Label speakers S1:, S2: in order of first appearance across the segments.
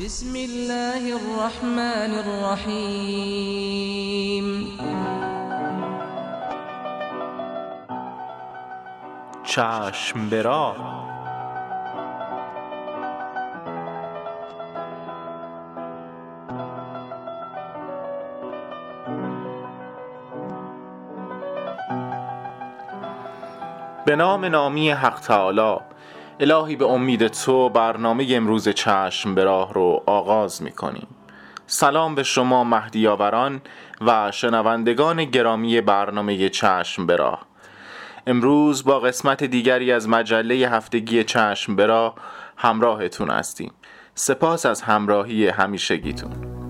S1: بسم الله الرحمن الرحیم.
S2: چشم به راه. به نام نامی حق تعالی. الهی به امید تو برنامه امروز چشم به راه رو آغاز می‌کنیم. سلام به شما مهدیاوران و شنوندگان گرامی برنامه چشم به راه. امروز با قسمت دیگری از مجله هفتگی چشم به راه همراهتون هستیم. سپاس از همراهی همیشگیتون.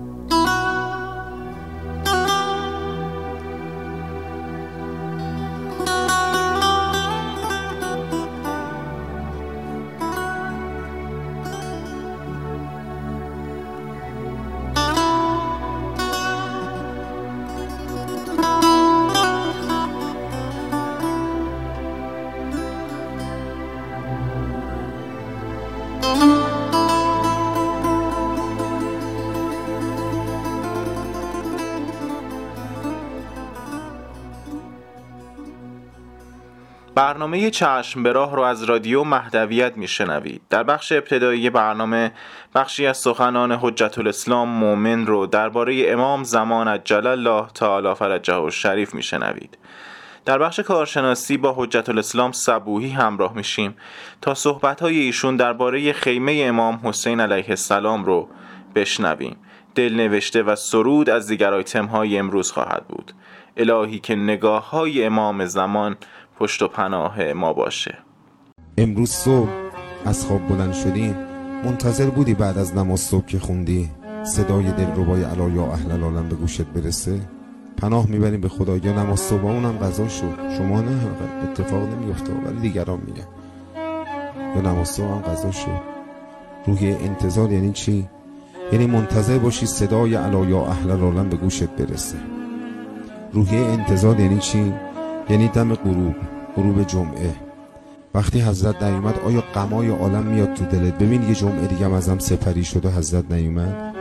S2: برنامه چشم به راه رو از رادیو مهدویت میشنوید. در بخش ابتدایی برنامه بخشی از سخنان حجت الاسلام مومن رو درباره امام زمان عجل الله تعالی فرجه الشریف میشنوید. در بخش کارشناسی با حجت الاسلام صبوحی همراه میشیم تا صحبت‌های ایشون درباره خیمه امام حسین علیه السلام رو بشنویم. دلنوشته و سرود از دیگر آیتم‌های امروز خواهد بود. الهی که نگاه‌های امام زمان پشت و پناه ما باشه.
S3: امروز صبح از خواب بلند شدیم، منتظر بودی بعد از نماز صبح که خوندی صدای دلربای الا یا اهل العالم به گوشت برسه؟ پناه میبریم به خدا. یا نماز صبح اونم قضا شد، شما نه، اتفاق نمیفته ولی دیگران میگن. یا نماز صبح هم قضا شد. روحیه انتظار یعنی چی؟ یعنی منتظر باشی صدای الا یا اهل العالم به گوشت برسه. روحیه انتظار یعنی چی؟ یعنی دم غروب جمعه وقتی حضرت نیومد، آیا غمای عالم میاد تو دلت؟ ببین یه جمعه دیگه ازم سپری شد و حضرت نیومد.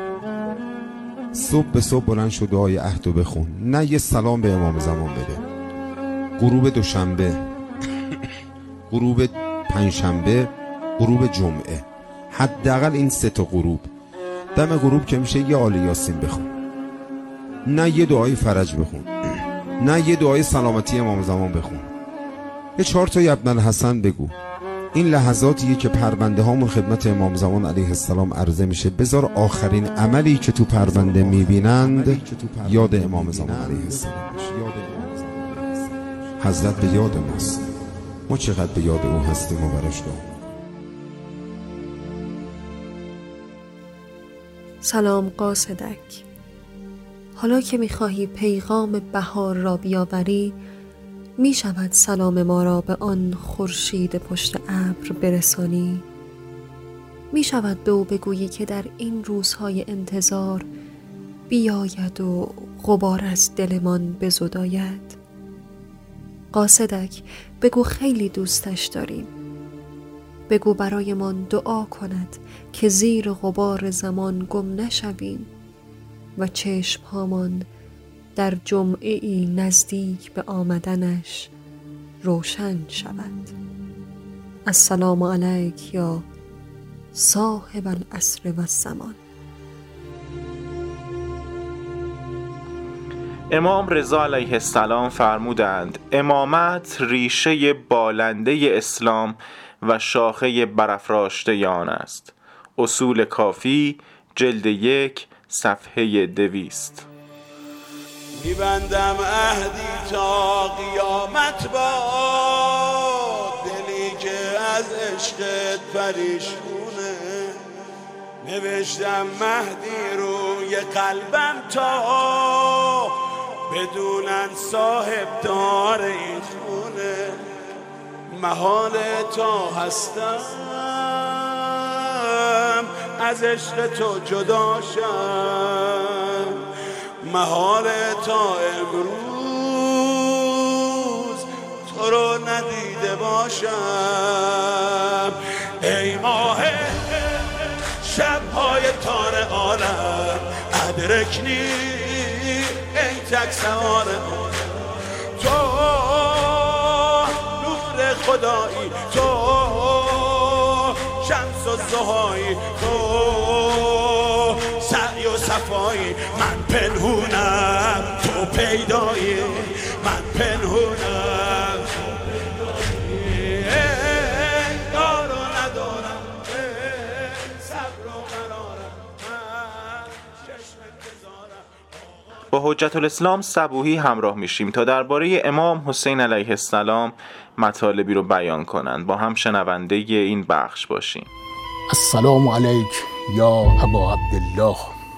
S3: صبح به صبح بلند شد دعای عهدو بخون، نه یه سلام به امام زمان بده. غروب دوشنبه، غروب پنجشنبه، غروب جمعه، حداقل این 3 تا غروب. دم غروب که میشه یه آل یاسین بخون، نه یه دعای فرج بخون، نه یه دعای سلامتی امام زمان بخون، یه 4 تا ابن الحسن بگو. این لحظاتیه که پرونده هامون خدمت امام زمان علیه السلام عرضه میشه. بذار آخرین عملی که تو پرونده میبینند یاد امام زمان علیه السلام باشه. حضرت به یاد ماست، ما چقدر به یاد او هستیم و براش دعا.
S4: سلام قاصدک. حالا که می‌خواهی پیغام بهار را بیاوری، می شود سلام ما را به آن خورشید پشت ابر برسانی؟ می شود به او بگویی که در این روزهای انتظار بیاید و غبار از دلمان بزداید؟ قاصدک، بگو خیلی دوستش داریم. بگو برایمان دعا کند که زیر غبار زمان گم نشویم و چشمهامان در جمعه ای نزدیک به آمدنش روشن شود. السلام علیک یا صاحب العصر و الزمان.
S2: امام رضا علیه السلام فرمودند امامت ریشه بالنده اسلام و شاخه برافراشته آن است. اصول کافی جلد 1 صفحه 200.
S5: میبندم عهدی تا قیامت با دلی که از عشقت پریشونه. نوشتم مهدی روی قلبم تا بدونن صاحب دار این خونه. محال تا هستم از عشق تو جدا شم، محال تا امروز تو رو ندیده باشم. ای ماه شبهای تار عالم ادرکنی ای تک سوار تو نور خدایی، تو شمس و ضحایی، تو سعی و صفایی. من پنهونم تو پیدایی، من پنهونم دار و ندارم صبر و قرارم من چشم انتظارم.
S2: با حجت الاسلام صبوحی همراه میشیم تا درباره امام حسین علیه السلام مطالبی رو بیان کنند. با هم شنونده این بخش باشیم.
S6: السلام علیک یا ابا عبدالله.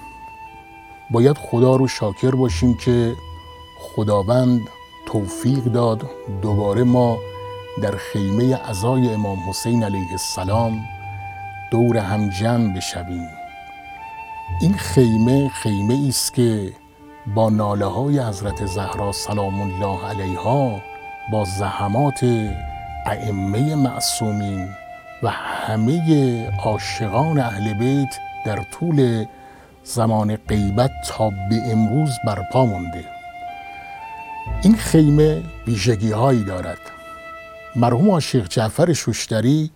S6: باید خدا رو شاکر باشیم که خداوند توفیق داد دوباره ما در خیمه عزای امام حسین علیه السلام دور هم جمع بشویم. این خیمه است که با ناله های حضرت زهرا سلام الله علیها، با زحمات ائمه معصومین و همه عاشقان اهل بیت در طول زمان غیبت تا به امروز برپا مونده. این خیمه ویژگی هایی دارد. مرحوم عاشق جعفر شوشتری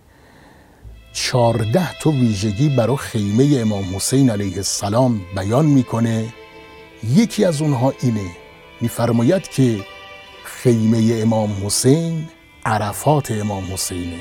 S6: 14 تا ویژگی برای خیمه امام حسین علیه السلام بیان میکنه. یکی از اونها اینه، میفرماید که خیمه امام حسین عرفات امام حسینه.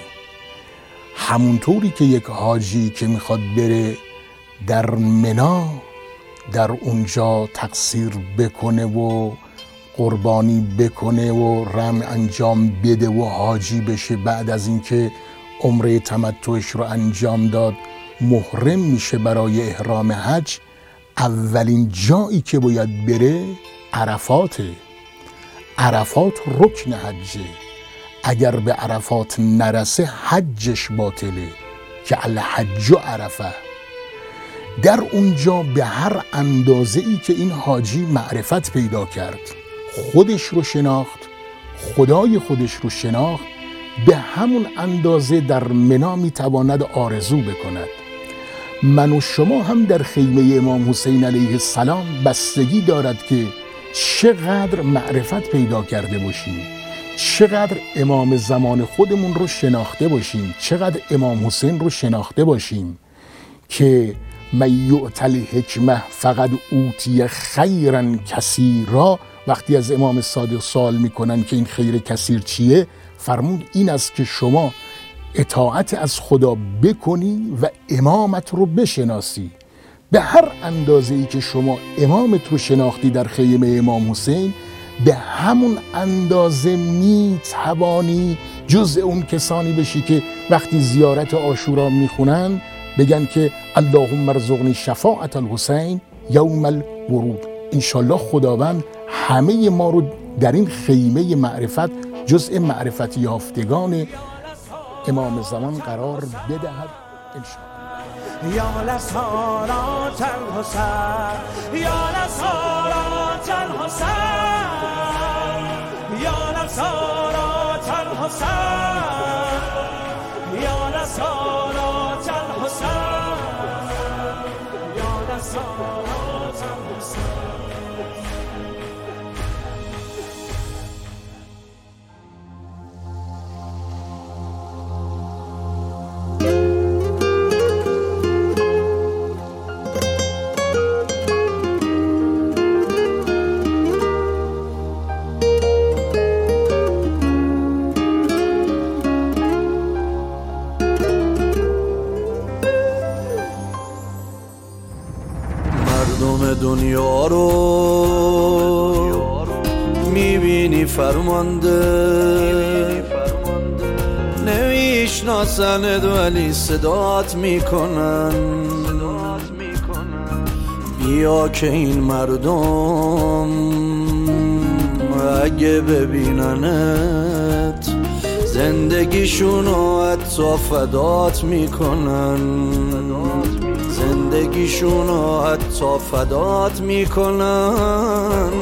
S6: همونطوری که یک حاجی که میخواد بره در منا در اونجا تقصیر بکنه و قربانی بکنه و رم انجام بده و حاجی بشه، بعد از اینکه عمره تمتعش رو انجام داد محرم میشه برای احرام حج، اولین جایی که باید بره عرفاته. عرفات رکن حجه. اگر به عرفات نرسه حجش باطله، که الحج عرفه. در اونجا به هر اندازه ای که این حاجی معرفت پیدا کرد، خودش رو شناخت، خدای خودش رو شناخت، به همون اندازه در منا میتواند آرزو بکند. من و شما هم در خیمه امام حسین علیه السلام بستگی دارد که چقدر معرفت پیدا کرده باشیم، چقدر امام زمان خودمون رو شناخته باشیم، چقدر امام حسین رو شناخته باشیم که من یؤت الحکمه فقد اوتی خیرا کثیرا. وقتی از امام صادق سوال میکنن که این خیر کثیر چیه، فرمود این است که شما اطاعت از خدا بکنی و امامت رو بشناسی. به هر اندازه ای که شما امامت رو شناختی در خیمه امام حسین، به همون اندازه میتوانی جزء اون کسانی بشی که وقتی زیارت عاشورا میخونن بگن که اللهم ارزقنی شفاعت الحسین یوم الورود. انشالله خداوند همه ما رو در این خیمه معرفت جزء معرفت یافتگان امام زمان قرار بدهد انشالله.
S7: یا لسارات الحسین، یا لسارات الحسین، یا لسارات الحسین، یا لسارات الحسین، یا لسارات الحسین.
S8: دنیا رو میبینی فرمانده، نمیشناسند ولی صدات میکنن. بیا که این مردم اگه ببیننت زندگیشونو حتی فدات میکنن، زندگیشونو حتی فدات میکنن.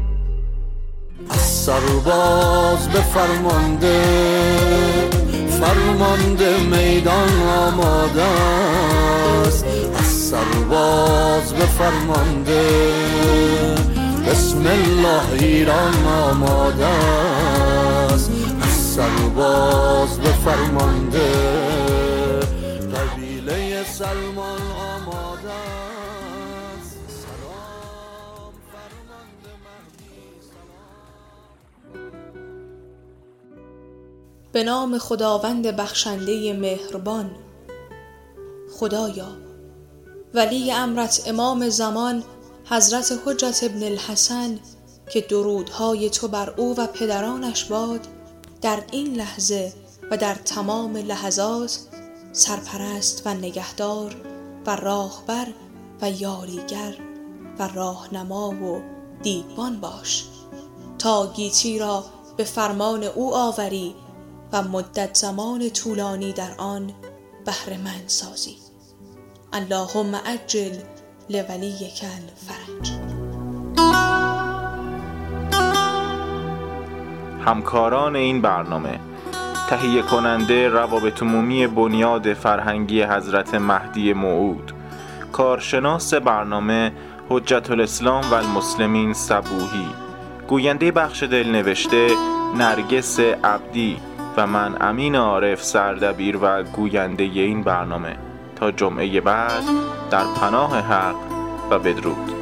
S8: از سرباز به فرمانده فرمانده میدان آماده است، از سرباز به فرمانده. بسم الله ایران آماده است، از سرباز به فرمانده. قبیله سلمان آماده است، سلام فرمانده مهدی سلام.
S9: به نام خداوند بخشنده مهربان. خدایا، ولی امرت امام زمان حضرت حجت ابن الحسن که درودهای تو بر او و پدرانش باد، در این لحظه و در تمام لحظات سرپرست و نگهدار و راهبر و یاریگر و راهنما و دیدبان باش تا گیتی را به فرمان او آوری و مدت زمان طولانی در آن بهره‌مند سازی. اللهم عجل لولیک الفرج.
S2: همکاران این برنامه: تهیه کننده روابط عمومی بنیاد فرهنگی حضرت مهدی موعود، کارشناس برنامه حجت الاسلام و المسلمین صبوحی، گوینده بخش دلنوشته نرگس عبدی و من امین عارف سردبیر و گوینده این برنامه. تا جمعه بعد در پناه حق و بدرود.